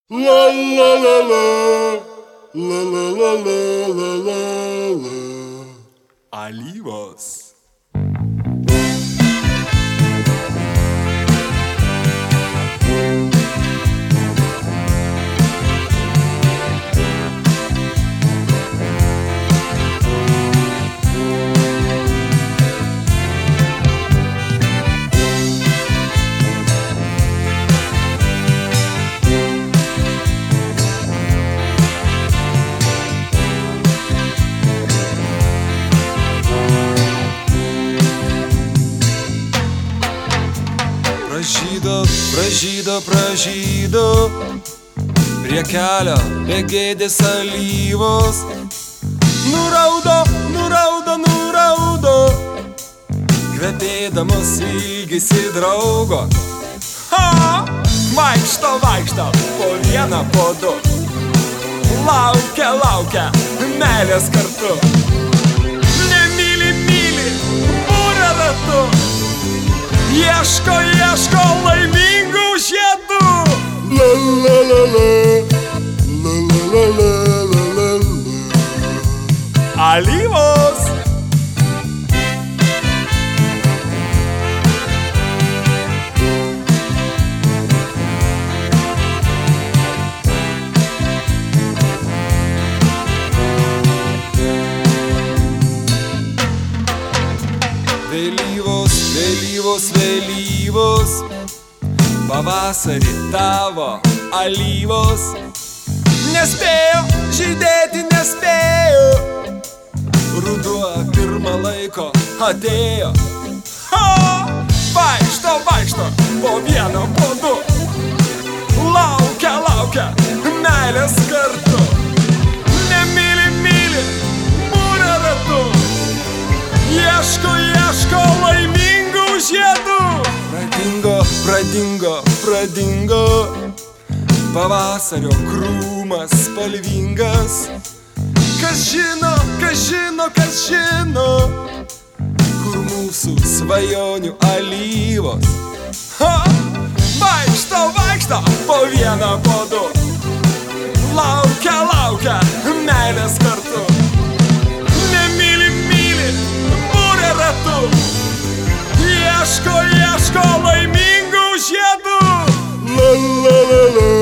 La la la la, la la la la la la la. Alyvos. Pražydo prie kelio begėdės alyvos. Nuraudo kvepėdamos ilgisi draugo. Vaikšto po vieną po du, laukia meilės kartu. Myli būrė ratu, ieško laimingų žiedų. La la la la, la la la la la la. Alyvos. Vėlyvos, pavasarį tavo alyvos nespėjo žydėti, ruduo pirmą laiko atėjo. Vaikšto po vieną po du, laukia meilės kartu. Myli būrė ratu, ieško laimingų žiedų. Pradingo pavasario krūmas spalvingas. Kas žino, kur mūsų svajonių alyvos. Vaikšto po vieną po du, laukia meilės kartu. Myli būrė ratu, ieško laimingų žiedų. La la la la.